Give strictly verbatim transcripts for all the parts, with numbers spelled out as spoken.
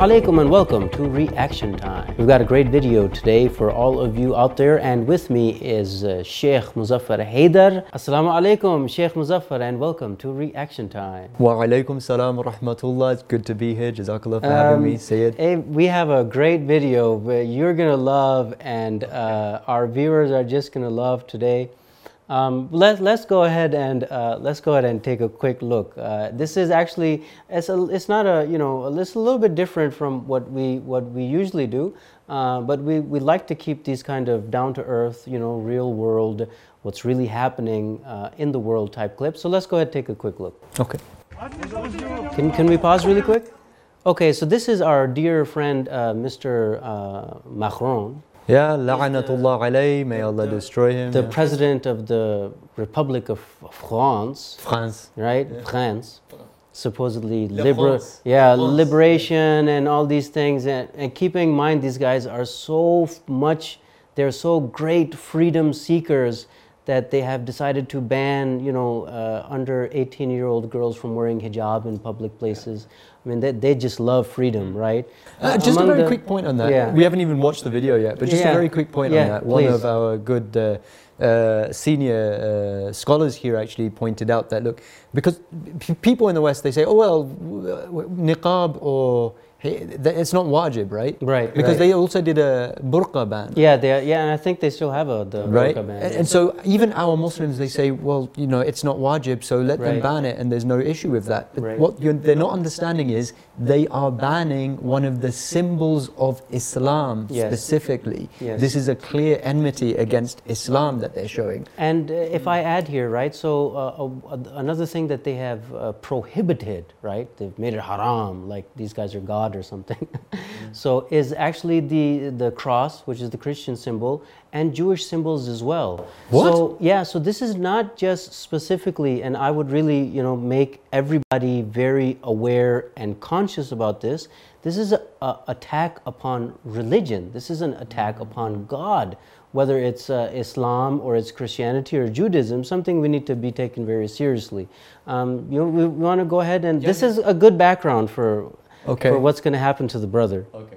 alaikum and welcome to Reaction Time. We've got a great video today for all of you out there, and with me is uh, Sheikh Muzaffar Haidar. Assalamu alaikum, Sheikh Muzaffar, and welcome to Reaction Time. Wa alaikum salam wa rahmatullah. It's good to be here. Jazakallah for having Um, me, Sayyid. eh, we have a great video that you're gonna love, and uh, our viewers are just gonna love today. Um, let, let's go ahead and uh, let's go ahead and take a quick look. Uh, this is actually it's a, it's not a you know it's a little bit different from what we what we usually do, uh, but we we like to keep these kind of down to earth, you know, real world, what's really happening uh, in the world type clips. So let's go ahead and take a quick look. Okay. Can can we pause really quick? Okay, so this is our dear friend uh, Mister Uh, Macron. Yeah, la'anatullah alayhi, may Allah destroy him. The yeah. president of the Republic of France, France. right? Yeah. France, supposedly La liberal, France. yeah, France. liberation and all these things. And, and keeping in mind, these guys are so f- much, they're so great freedom seekers that they have decided to ban, you know, uh, under eighteen-year-old girls from wearing hijab in public places. I mean, they, they just love freedom, right? Uh, just a Among very the- quick point on that. Yeah. We haven't even watched the video yet, but just Yeah. a very quick point Yeah, on that. One please. of our good uh, uh, senior uh, scholars here actually pointed out that, look, because p- people in the West, they say, oh, well, w- w- niqab or hey, th- it's not wajib, right? Right, Because right. they also did a burqa ban. Yeah, they are, yeah, and I think they still have a the Right, burqa ban. and, and so even our Muslims, they say, well, you know, it's not wajib, so let them Right. ban it, and there's no issue with that. But Right. what you're, they're not understanding is they are banning one of the symbols of Islam Yes. specifically. Yes. This is a clear enmity against Islam that they're showing. And uh, if I add here, right, so uh, uh, another thing that they have uh, prohibited, right, they've made it haram, like these guys are God or something. So is actually the, the cross, which is the Christian symbol, and Jewish symbols as well. What? So, yeah, so this is not just specifically, and I would really, you know, make everybody very aware and conscious about this. This is an attack upon religion. This is an attack upon God. Whether it's uh, Islam or it's Christianity or Judaism, something we need to be taken very seriously. Um, you know, we, we want to go ahead and this is a good background for, Okay. for what's going to happen to the brother. Okay.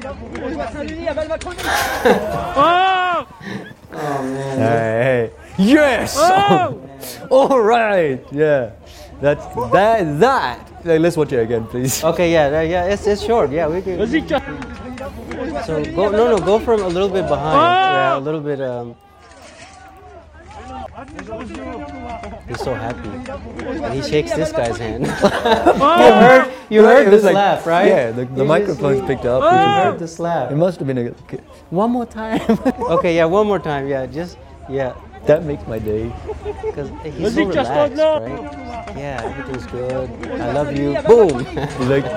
Oh man! Hey, yes! All right, yeah. That's that. That. Hey, let's watch it again, please. Okay, yeah, yeah, yeah. It's it's short. Yeah, we can. So go no no go from a little bit behind. Yeah, a little bit. Um, he's so happy. And he shakes this guy's hand. you heard you Right, heard it the was like- slap, right? Yeah, the, the You microphone's just- picked it up. You which is heard good. the slap. It must have been a one more time. Okay, yeah, one more time. Yeah, just yeah. That makes my day. Because he's so relaxed, right? Yeah, everything's good. I love you. Boom. He's like,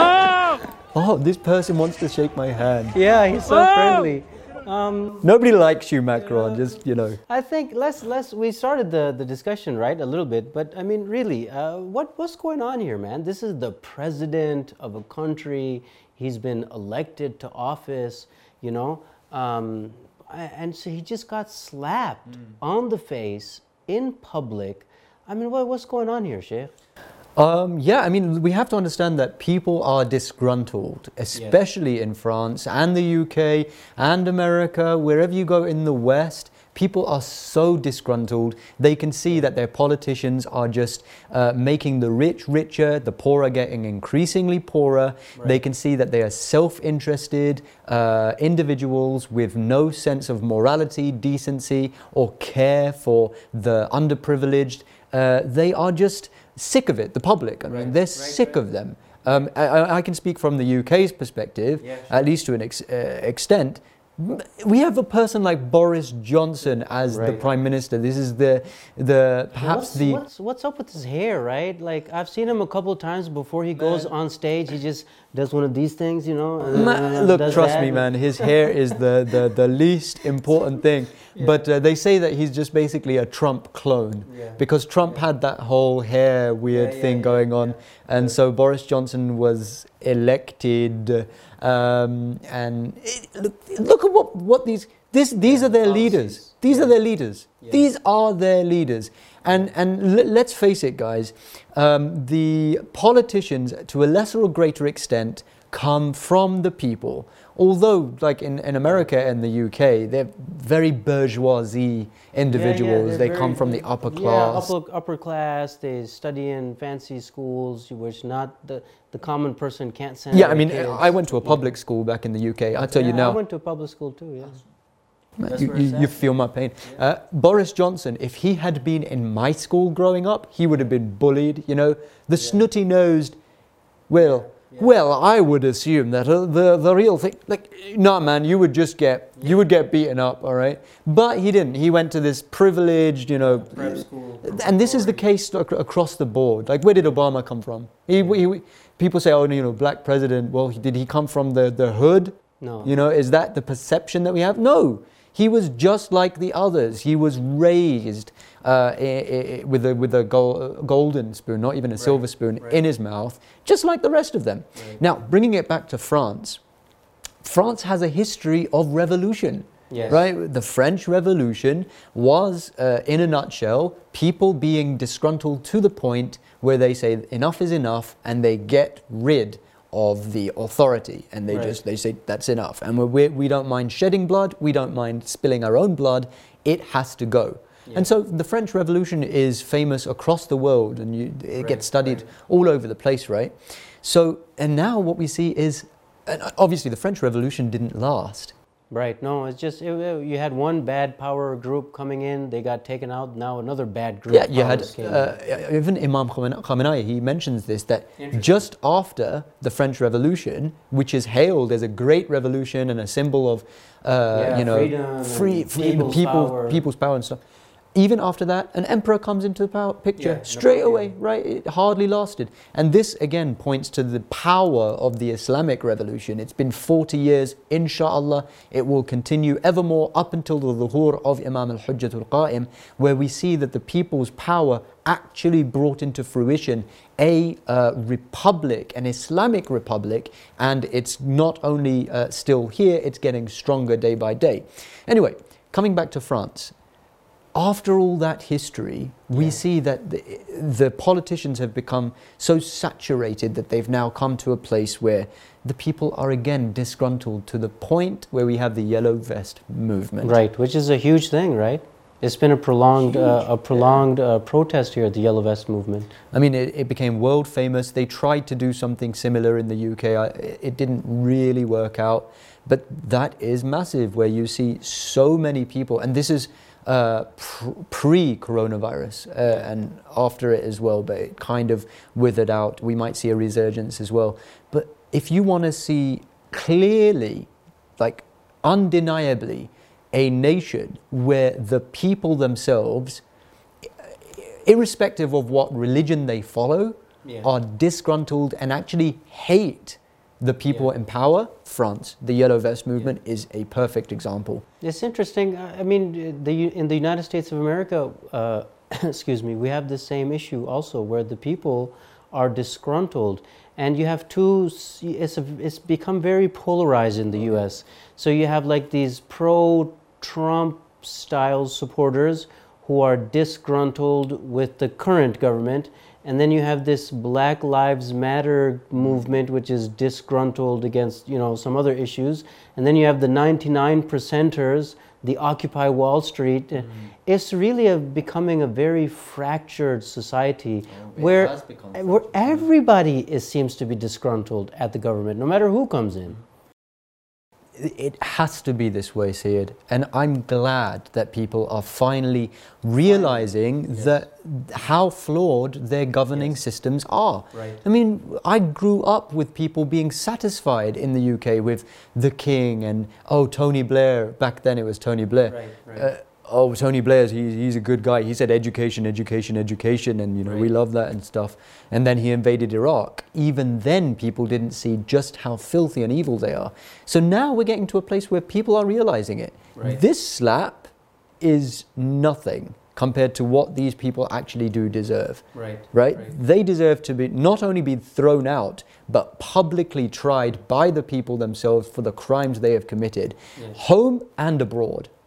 oh, this person wants to shake my hand. Yeah, he's so friendly. Um, Nobody likes you, Macron. Just you know. I think let's let's we started the, the discussion right a little bit, but I mean really, uh, what what's going on here, man? This is the president of a country. He's been elected to office, you know, um, and so he just got slapped mm. on the face in public. I mean, what what's going on here, Sheikh? Um, yeah, I mean, we have to understand that people are disgruntled, especially yes. in France and the U K and America, wherever you go in the West. People are so disgruntled. They can see that their politicians are just uh, making the rich richer, the poor are getting increasingly poorer. Right. They can see that they are self-interested uh, individuals with no sense of morality, decency, or care for the underprivileged. Uh, they are just sick of it, the public. I mean, right. they're right, sick right. of them. Um, I, I can speak from the U K's perspective, yeah, sure. at least to an ex- uh, extent. We have a person like Boris Johnson as right. the Prime Minister. This is the, the perhaps what's, the... What's, what's up with his hair, right? Like, I've seen him a couple times before he goes on stage. He just does one of these things, you know? Man, look, trust that. me, man. His hair is the, the, the least important thing. Yeah. But uh, they say that he's just basically a Trump clone. Yeah. Because Trump yeah. had that whole hair weird yeah, yeah, thing yeah, going on. Yeah. And yeah. so Boris Johnson was elected... Um, and it, look, look at what, what these this these yeah, are their policies. leaders. These yeah. are their leaders. Yeah. These are their leaders. And and l- let's face it, guys. Um, the politicians, to a lesser or greater extent, come from the people. Although, like in, in America and the U K, they're very bourgeoisie individuals. Yeah, yeah, they very, come from the upper yeah, class. upper, upper class. They study in fancy schools, which not the, the common person can't send. Yeah, I mean, kids. I went to a public yeah. school back in the U K. I tell yeah, you now. I went to a public school too, yeah. You, you, you feel my pain. Yeah. Uh, Boris Johnson, if he had been in my school growing up, he would have been bullied, you know. The yeah. snooty-nosed, well, yeah. well, I would assume that uh, the, the real thing, like, no, man, you would just get, yeah. you would get beaten up, all right? But he didn't. He went to this privileged, you know. Prep school. And this is the case ac- across the board. Like, where did Obama come from? He, he, people say, oh, you know, black president. Well, he, did he come from the, the hood? No. You know, is that the perception that we have? No. He was just like the others. He was raised uh, I- I- with a with a gol- golden spoon, not even a right, silver spoon, right. in his mouth, just like the rest of them. Right. Now, bringing it back to France, France has a history of revolution. Yes. Right? The French Revolution was, uh, in a nutshell, people being disgruntled to the point where they say enough is enough, and they get rid of the authority, and they right. just they say that's enough, and we we don't mind shedding blood, we don't mind spilling our own blood, it has to go. Yeah. And so the French Revolution is famous across the world, and you, it right. gets studied right. all over the place, right? So, and now what we see is, and obviously the French Revolution didn't last. Right. No, it's just, it, you had one bad power group coming in, they got taken out, now another bad group. Yeah, you had, uh, even Imam Khamenei, he mentions this, that just after the French Revolution, which is hailed as a great revolution and a symbol of, uh, yeah, you know, freedom, free, free people's, people, power. people's power and stuff. Even after that, an emperor comes into the power picture yeah, straight no away, right? It hardly lasted. And this, again, points to the power of the Islamic revolution. It's been forty years, inshallah. It will continue evermore up until the dhuhur of Imam al-Hujjatul Qa'im, where we see that the people's power actually brought into fruition a uh, republic, an Islamic republic, and it's not only uh, still here, it's getting stronger day by day. Anyway, coming back to France. After all that history, we yeah. see that the, the politicians have become so saturated that they've now come to a place where the people are again disgruntled to the point where we have the yellow vest movement. Right, which is a huge thing, right? It's been a prolonged, uh, a prolonged uh, protest here at the Yellow Vest movement. I mean, it, it became world famous. They tried to do something similar in the U K. I, it didn't really work out, but that is massive, where you see so many people, and this is Uh, pr- pre-coronavirus uh, and after it as well, but it kind of withered out. We might see a resurgence as well. But if you want to see clearly, like undeniably, a nation where the people themselves, irrespective of what religion they follow, yeah. are disgruntled and actually hate the people yeah. in power, France, the Yellow Vest movement yeah. is a perfect example. It's interesting. I mean, the, in the United States of America, uh, excuse me, we have the same issue also, where the people are disgruntled, and you have two. It's a, it's become very polarized in the U S. So you have like these pro-Trump style supporters who are disgruntled with the current government. And then you have this Black Lives Matter movement, which is disgruntled against, you know, some other issues. And then you have the ninety-nine percenters, the Occupy Wall Street. Mm. It's really a, becoming a very fractured society oh, where, where everybody is, seems to be disgruntled at the government, no matter who comes in. It has to be this way, Syed, and I'm glad that people are finally realizing yes. that how flawed their governing yes. systems are. Right. I mean, I grew up with people being satisfied in the U K with the King and, oh, Tony Blair. Back then it was Tony Blair. Right, right. Uh, oh, Tony Blair's, he, he's a good guy. He said education, education, education, and, you know, right. we love that and stuff. And then he invaded Iraq. Even then, people didn't see just how filthy and evil they are. So now we're getting to a place where people are realizing it. Right. This slap is nothing compared to what these people actually do deserve. Right. Right? Right. They deserve to be not only be thrown out, but publicly tried by the people themselves for the crimes they have committed, yes. home and abroad.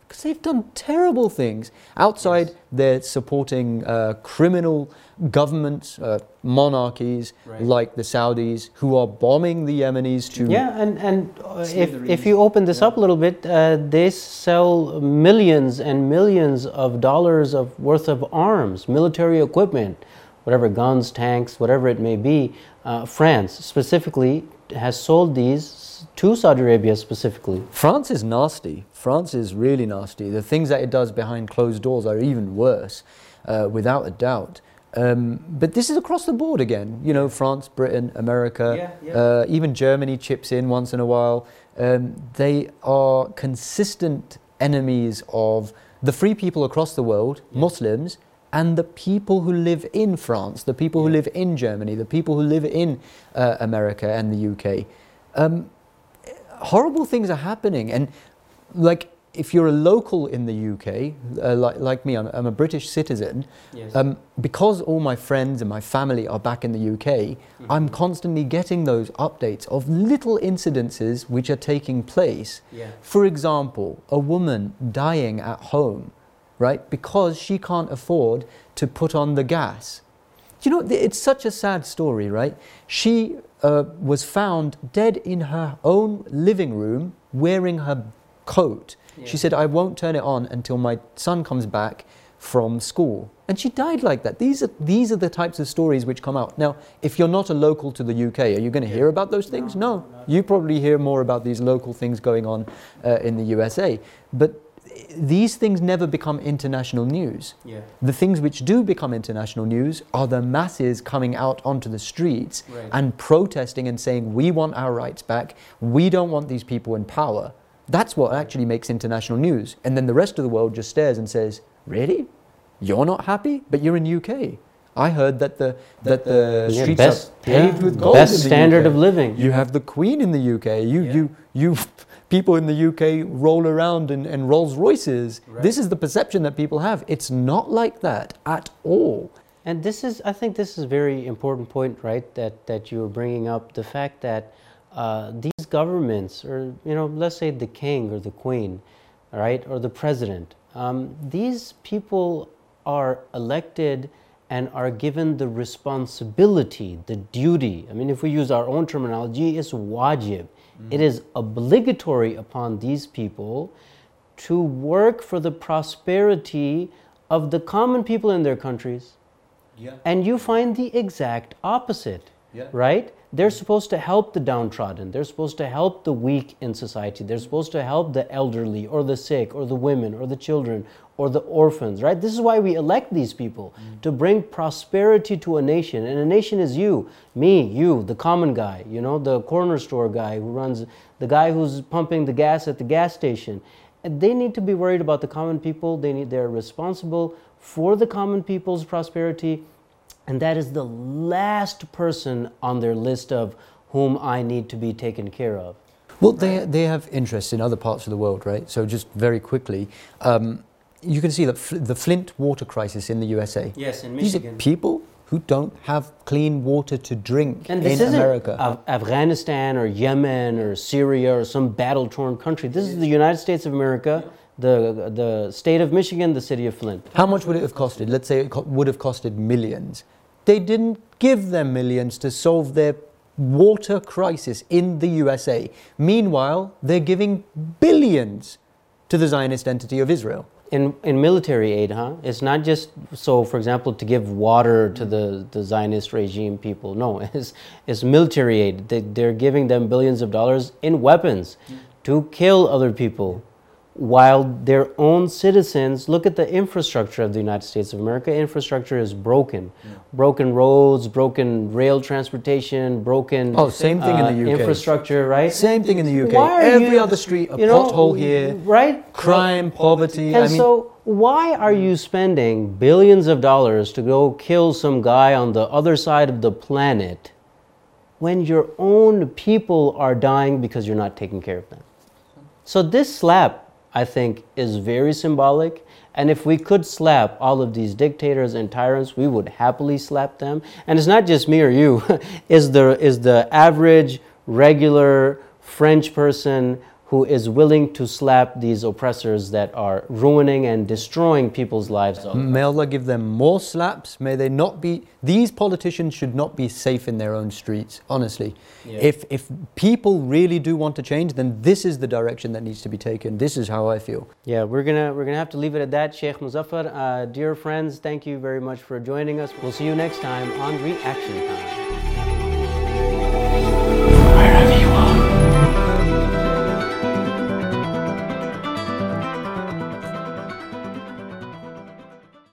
Because they've done terrible things. Outside, yes. they're supporting uh, criminal governments, uh, monarchies right. like the Saudis, who are bombing the Yemenis to... Yeah, and, and uh, if, if you open this yeah. up a little bit, uh, they sell millions and millions of dollars of worth of arms, military equipment, whatever, guns, tanks, whatever it may be. Uh, France, specifically, has sold these to Saudi Arabia specifically. France is nasty. France is really nasty. The things that it does behind closed doors are even worse, uh, without a doubt. Um, but this is across the board again. You know, France, Britain, America, yeah, yeah. Uh, even Germany chips in once in a while. Um, they are consistent enemies of the free people across the world, yeah. Muslims, and the people who live in France, the people yeah. who live in Germany, the people who live in uh, America and the U K. Um, horrible things are happening, and like if you're a local in the U K, uh, like, like me, I'm, I'm a British citizen, yes. um, because all my friends and my family are back in the U K, mm-hmm. I'm constantly getting those updates of little incidences which are taking place. Yeah. For example, a woman dying at home, right, because she can't afford to put on the gas. You know, it's such a sad story, right? She uh, was found dead in her own living room wearing her coat. Yeah. She said, I won't turn it on until my son comes back from school. And she died like that. These are, these are the types of stories which come out. Now, if you're not a local to the U K, are you going to yeah. hear about those things? No. no. You probably hear more about these local things going on uh, in the U S A. But these things never become international news. Yeah. The things which do become international news are the masses coming out onto the streets right. and protesting and saying, we want our rights back. We don't want these people in power. That's what actually makes international news. And then the rest of the world just stares and says, really? You're not happy? But you're in U K. I heard that the that the yeah, streets best, are paved yeah, with gold. Best in the standard U K. Of living. You have the Queen in the U K. You yeah. you you people in the U K roll around in, in Rolls Royces. Right. This is the perception that people have. It's not like that at all. And this is, I think, this is a very important point, right? That that you were bringing up, the fact that uh, these governments, or you know, let's say the king or the queen, right, or the president, um, these people are elected and are given the responsibility, the duty. I mean, if we use our own terminology, it's wajib. Mm-hmm. It is obligatory upon these people to work for the prosperity of the common people in their countries. Yeah. And you find the exact opposite, yeah. right? They're supposed to help the downtrodden. They're supposed to help the weak in society. They're supposed to help the elderly or the sick or the women or the children or the orphans, right? This is why we elect these people, mm. to bring prosperity to a nation. And a nation is you, me, you, the common guy, you know, the corner store guy who runs, the guy who's pumping the gas at the gas station. And they need to be worried about the common people. They need, they're responsible for the common people's prosperity. And that is the last person on their list of whom I need to be taken care of. Well, they, they have interests in other parts of the world, right? So just very quickly, um, you can see that fl- the Flint water crisis in the U S A. Yes, in Michigan. These are people who don't have clean water to drink and this in isn't America. Af- Afghanistan or Yemen or Syria or some battle-torn country. This is the United States of America, the the state of Michigan, the city of Flint. How much would it have costed? Let's say it co- would have costed millions. They didn't give them millions to solve their water crisis in the U S A. Meanwhile, they're giving billions to the Zionist entity of Israel. In in military aid, huh? It's not just, so for example, to give water to the, the Zionist regime people. No, it's, it's military aid. They, they're giving them billions of dollars in weapons mm. to kill other people. While their own citizens, look at the infrastructure of the United States of America. Infrastructure is broken. Yeah. Broken roads, broken rail transportation, broken oh, same thing uh, in the U K. Infrastructure, right? Same thing in the U K. Why Every you, other street, a you know, pothole here, right? Crime, poverty. And I mean, so why are you spending billions of dollars to go kill some guy on the other side of the planet when your own people are dying because you're not taking care of them? So this slap, I think, is very symbolic. And if we could slap all of these dictators and tyrants, we would happily slap them. And it's not just me or you. is the is the average, regular French person who is willing to slap these oppressors that are ruining and destroying people's lives. May Allah give them more slaps. May they not be, these politicians should not be safe in their own streets, honestly. Yeah. If, if people really do want to change, then this is the direction that needs to be taken. This is how I feel. Yeah, we're gonna, we're gonna have to leave it at that. Sheikh Muzaffar, uh, dear friends, thank you very much for joining us. We'll see you next time on Reaction Time. Wherever you are.